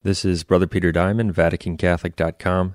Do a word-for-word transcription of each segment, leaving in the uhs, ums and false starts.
This is Brother Peter Diamond, Vatican Catholic dot com.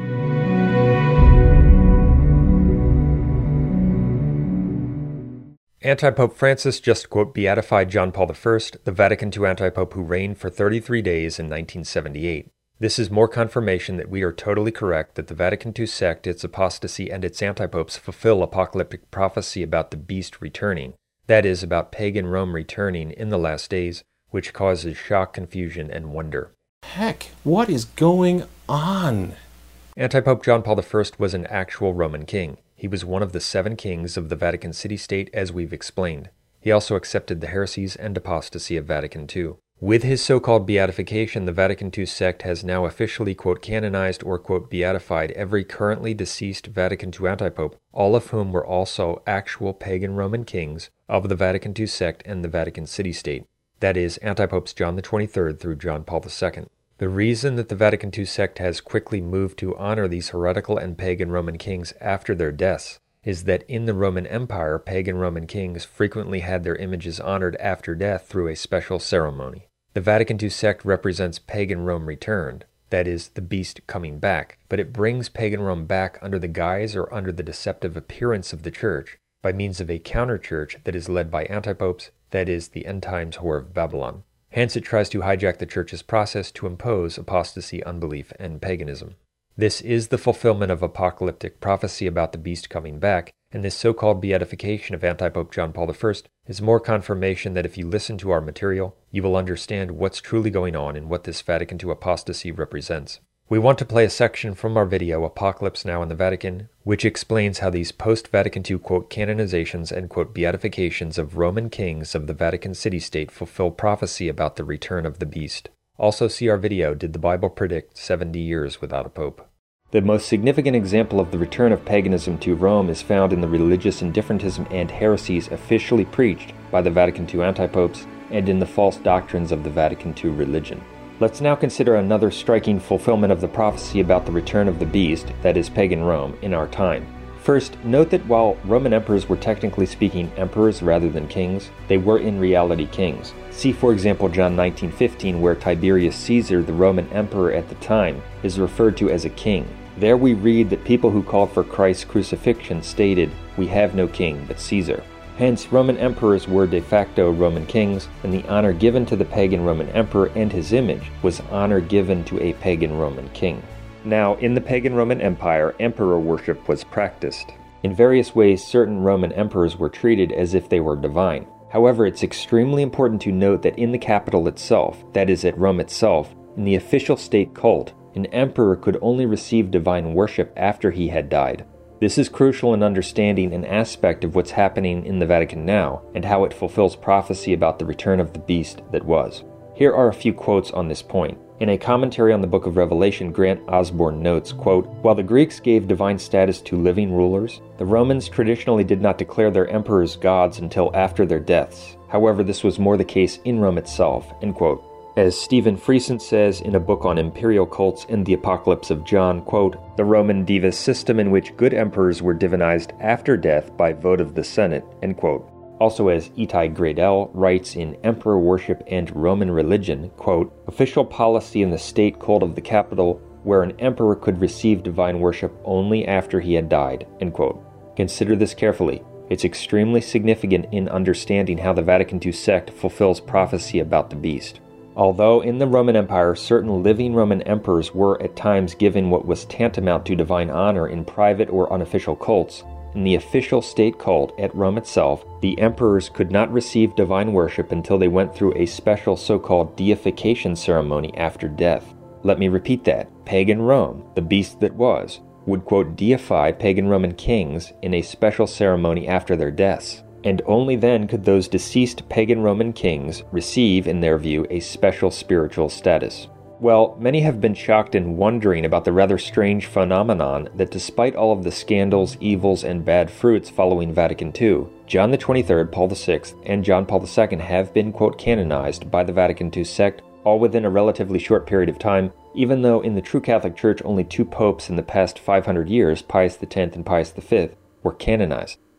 Anti-Pope Francis just, quote, beatified John Paul the First, the Vatican two anti-pope who reigned for thirty-three days in nineteen seventy-eight. This is more confirmation that we are totally correct that the Vatican two sect, its apostasy, and its anti-popes fulfill apocalyptic prophecy about the beast returning, that is, about pagan Rome returning in the last days, which causes shock, confusion, and wonder. Heck, what is going on? Anti-Pope John Paul the First was an actual Roman king. He was one of the seven kings of the Vatican City-State, as we've explained. He also accepted the heresies and apostasy of Vatican two. With his so-called beatification, the Vatican two sect has now officially, quote, canonized or, quote, beatified every currently deceased Vatican two antipope, all of whom were also actual pagan Roman kings of the Vatican two sect and the Vatican City-State. That is, antipopes John the twenty-third through John Paul the Second. The reason that the Vatican two sect has quickly moved to honor these heretical and pagan Roman kings after their deaths is that in the Roman Empire, pagan Roman kings frequently had their images honored after death through a special ceremony. The Vatican two sect represents pagan Rome returned, that is, the beast coming back, but it brings pagan Rome back under the guise or under the deceptive appearance of the Church by means of a counter-church that is led by antipopes, that is, the end times whore of Babylon. Hence it tries to hijack the Church's process to impose apostasy, unbelief, and paganism. This is the fulfillment of apocalyptic prophecy about the beast coming back, and this so-called beatification of Antipope John Paul the First is more confirmation that if you listen to our material, you will understand what's truly going on and what this Vatican two apostasy represents. We want to play a section from our video, Apocalypse Now in the Vatican, which explains how these post-Vatican two, quote, canonizations and, quote, beatifications of Roman kings of the Vatican City-State fulfill prophecy about the return of the beast. Also see our video, Did the Bible Predict seventy years Without a Pope? The most significant example of the return of paganism to Rome is found in the religious indifferentism and heresies officially preached by the Vatican two antipopes and in the false doctrines of the Vatican two religion. Let's now consider another striking fulfillment of the prophecy about the return of the beast, that is, pagan Rome, in our time. First, note that while Roman emperors were technically speaking emperors rather than kings, they were in reality kings. See, for example, John nineteen fifteen, where Tiberius Caesar, the Roman emperor at the time, is referred to as a king. There we read that people who called for Christ's crucifixion stated, "We have no king but Caesar." Hence, Roman emperors were de facto Roman kings, and the honor given to the pagan Roman emperor and his image was honor given to a pagan Roman king. Now, in the pagan Roman Empire, emperor worship was practiced. In various ways, certain Roman emperors were treated as if they were divine. However, it's extremely important to note that in the capital itself, that is, at Rome itself, in the official state cult, an emperor could only receive divine worship after he had died. This is crucial in understanding an aspect of what's happening in the Vatican now, and how it fulfills prophecy about the return of the beast that was. Here are a few quotes on this point. In a commentary on the Book of Revelation, Grant Osborne notes, quote, "While the Greeks gave divine status to living rulers, the Romans traditionally did not declare their emperors gods until after their deaths. However, this was more the case in Rome itself," end quote. As Stephen Friesen says in a book on imperial cults and the Apocalypse of John, quote, "The Roman divus system in which good emperors were divinized after death by vote of the Senate," end quote. Also, as Itai Gradel writes in Emperor Worship and Roman Religion, quote, "Official policy in the state cult of the capital where an emperor could receive divine worship only after he had died," end quote. Consider this carefully. It's extremely significant in understanding how the Vatican two sect fulfills prophecy about the beast. Although in the Roman Empire certain living Roman emperors were at times given what was tantamount to divine honor in private or unofficial cults, in the official state cult at Rome itself, the emperors could not receive divine worship until they went through a special so-called deification ceremony after death. Let me repeat that. Pagan Rome, the beast that was, would, quote, deify pagan Roman kings in a special ceremony after their deaths. And only then could those deceased pagan Roman kings receive, in their view, a special spiritual status. Well, many have been shocked and wondering about the rather strange phenomenon that despite all of the scandals, evils, and bad fruits following Vatican two, John the twenty-third, Paul the sixth, and John Paul the second have been, quote, canonized by the Vatican two sect, all within a relatively short period of time, even though in the true Catholic Church only two popes in the past five hundred years, Pius the tenth and Pius the fifth, were canonized.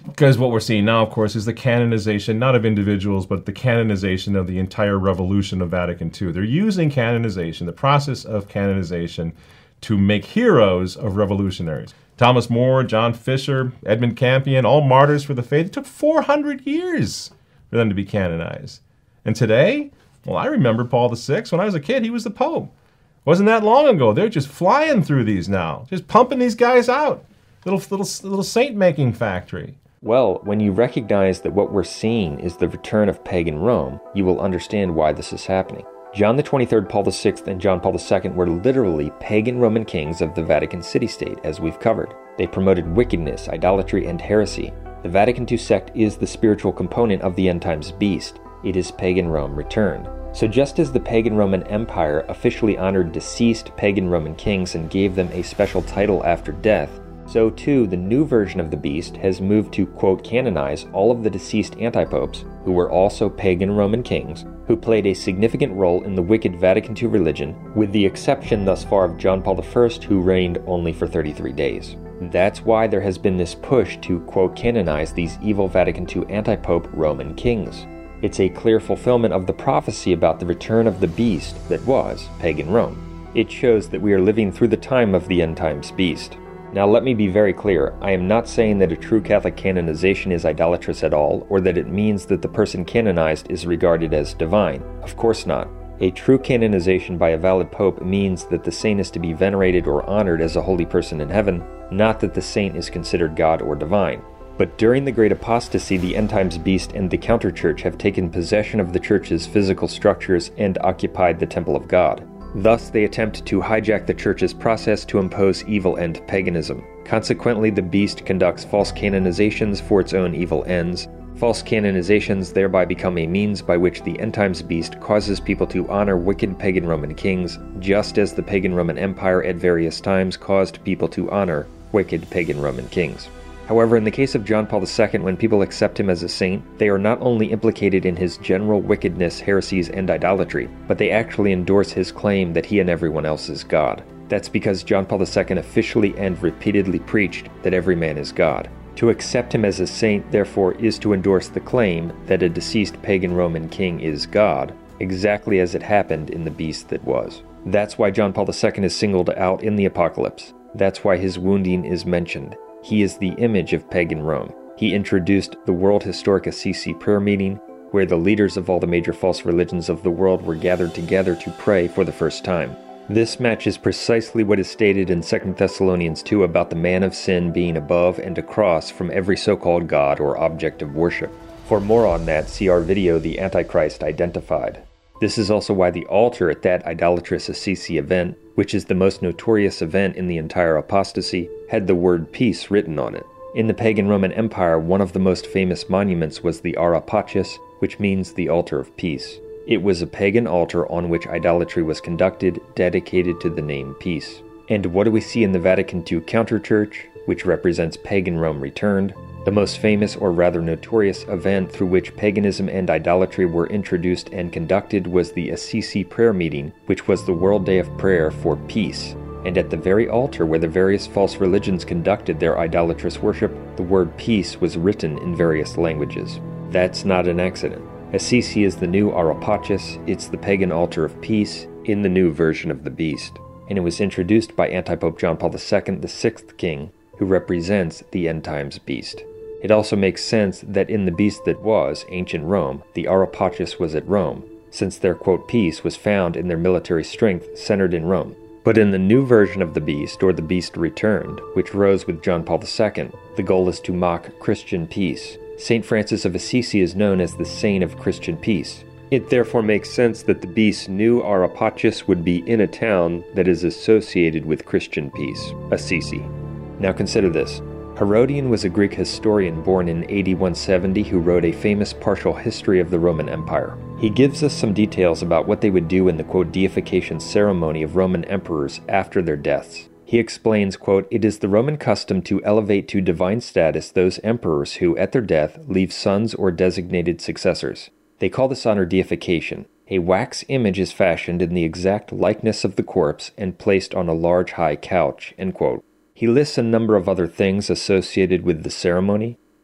Because what we're seeing now, of course, is the canonization, not of individuals, but the canonization of the entire revolution of Vatican Two. They're using canonization, the process of canonization, to make heroes of revolutionaries. Thomas More, John Fisher, Edmund Campion, all martyrs for the faith. It took four hundred years for them to be canonized. And today, well, I remember Paul the Sixth. When I was a kid, he was the Pope. Wasn't that long ago. They're just flying through these now, just pumping these guys out. Little, little, little saint-making factory. Well, when you recognize that what we're seeing is the return of pagan Rome, you will understand why this is happening. John the twenty-third, Paul the Sixth, and John Paul the Second were literally pagan Roman kings of the Vatican city-state, as we've covered. They promoted wickedness, idolatry, and heresy. The Vatican Two sect is the spiritual component of the end times beast. It is pagan Rome returned. So just as the pagan Roman Empire officially honored deceased pagan Roman kings and gave them a special title after death, so too the new version of the beast has moved to, quote, canonize all of the deceased antipopes, who were also pagan Roman kings, who played a significant role in the wicked Vatican Two religion, with the exception thus far of John Paul the First, who reigned only for thirty-three days. That's why there has been this push to, quote, canonize these evil Vatican Two antipope Roman kings. It's a clear fulfillment of the prophecy about the return of the beast that was pagan Rome. It shows that we are living through the time of the end times beast. Now let me be very clear, I am not saying that a true Catholic canonization is idolatrous at all, or that it means that the person canonized is regarded as divine. Of course not. A true canonization by a valid pope means that the saint is to be venerated or honored as a holy person in heaven, not that the saint is considered God or divine. But during the Great Apostasy, the end times beast and the counter-church have taken possession of the church's physical structures and occupied the temple of God. Thus, they attempt to hijack the church's process to impose evil and paganism. Consequently, the beast conducts false canonizations for its own evil ends. False canonizations thereby become a means by which the end times beast causes people to honor wicked pagan Roman kings, just as the pagan Roman Empire at various times caused people to honor wicked pagan Roman kings. However, in the case of John Paul the Second, when people accept him as a saint, they are not only implicated in his general wickedness, heresies, and idolatry, but they actually endorse his claim that he and everyone else is God. That's because John Paul the Second officially and repeatedly preached that every man is God. To accept him as a saint, therefore, is to endorse the claim that a deceased pagan Roman king is God, exactly as it happened in the beast that was. That's why John Paul the Second is singled out in the Apocalypse. That's why his wounding is mentioned. He is the image of pagan Rome. He introduced the World Historic Assisi prayer meeting, where the leaders of all the major false religions of the world were gathered together to pray for the first time. This matches precisely what is stated in Second Thessalonians two about the man of sin being above and across from every so-called god or object of worship. For more on that, see our video, The Antichrist Identified. This is also why the altar at that idolatrous Assisi event, which is the most notorious event in the entire apostasy, had the word peace written on it. In the pagan Roman Empire, one of the most famous monuments was the Ara Pacis, which means the altar of peace. It was a pagan altar on which idolatry was conducted, dedicated to the name peace. And what do we see in the Vatican Two counter-church, which represents pagan Rome returned? The most famous, or rather notorious, event through which paganism and idolatry were introduced and conducted was the Assisi prayer meeting, which was the World Day of Prayer for Peace. And at the very altar where the various false religions conducted their idolatrous worship, the word peace was written in various languages. That's not an accident. Assisi is the new Ara Pacis, it's the pagan altar of peace, in the new version of the beast. And it was introduced by Antipope John Paul the Second, the sixth king, who represents the end times beast. It also makes sense that in the beast that was, ancient Rome, the Ara Pacis was at Rome, since their, quote, peace was found in their military strength centered in Rome. But in the new version of the beast, or the beast returned, which rose with John Paul the Second, the goal is to mock Christian peace. Saint Francis of Assisi is known as the saint of Christian peace. It therefore makes sense that the beast's new Ara Pacis would be in a town that is associated with Christian peace, Assisi. Now consider this. Herodian was a Greek historian born in A D one seventy who wrote a famous partial history of the Roman Empire. He gives us some details about what they would do in the, quote, deification ceremony of Roman emperors after their deaths. He explains, quote, it is the Roman custom to elevate to divine status those emperors who, at their death, leave sons or designated successors. They call this honor deification. A wax image is fashioned in the exact likeness of the corpse and placed on a large high couch, end quote. He lists a number of other things associated with the ceremony.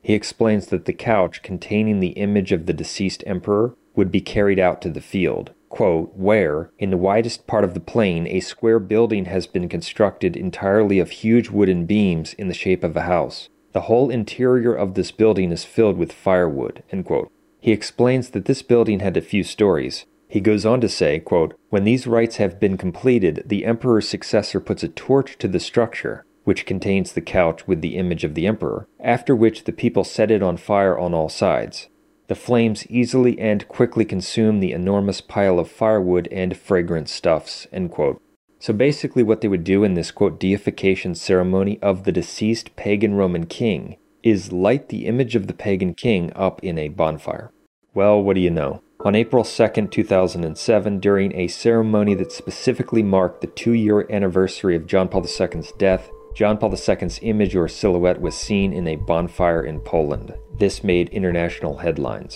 He explains that the couch containing the image of the deceased emperor would be carried out to the field, quote, where, in the widest part of the plain, a square building has been constructed entirely of huge wooden beams in the shape of a house. The whole interior of this building is filled with firewood, end quote. He explains that this building had a few stories. He goes on to say, quote, when these rites have been completed, the emperor's successor puts a torch to the structure, which contains the couch with the image of the emperor, after which the people set it on fire on all sides. The flames easily and quickly consume the enormous pile of firewood and fragrant stuffs, end quote. So basically what they would do in this, quote, deification ceremony of the deceased pagan Roman king is light the image of the pagan king up in a bonfire. Well, what do you know? On April second, two thousand seven, during a ceremony that specifically marked the two-year anniversary of John Paul the Second's death, John Paul the Second's image or silhouette was seen in a bonfire in Poland. This made international headlines.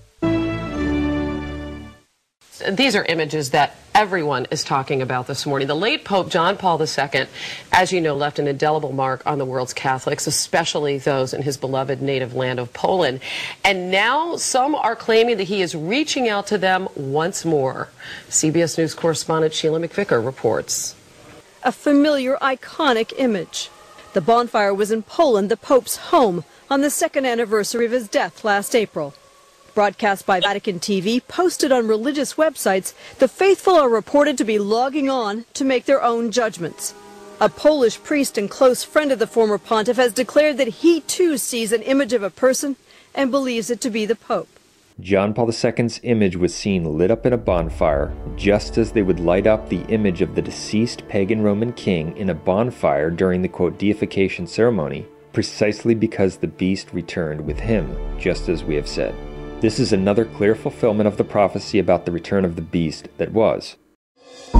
These are images that everyone is talking about this morning. The late Pope John Paul the Second, as you know, left an indelible mark on the world's Catholics, especially those in his beloved native land of Poland. And now some are claiming that he is reaching out to them once more. C B S News correspondent Sheila McVicker reports. A familiar, iconic image. The bonfire was in Poland, the Pope's home, on the second anniversary of his death last April. Broadcast by Vatican T V, posted on religious websites, the faithful are reported to be logging on to make their own judgments. A Polish priest and close friend of the former pontiff has declared that he too sees an image of a person and believes it to be the Pope. John Paul the Second's image was seen lit up in a bonfire, just as they would light up the image of the deceased pagan Roman king in a bonfire during the, quote, deification ceremony, precisely because the beast returned with him, just as we have said. This is another clear fulfillment of the prophecy about the return of the beast that was.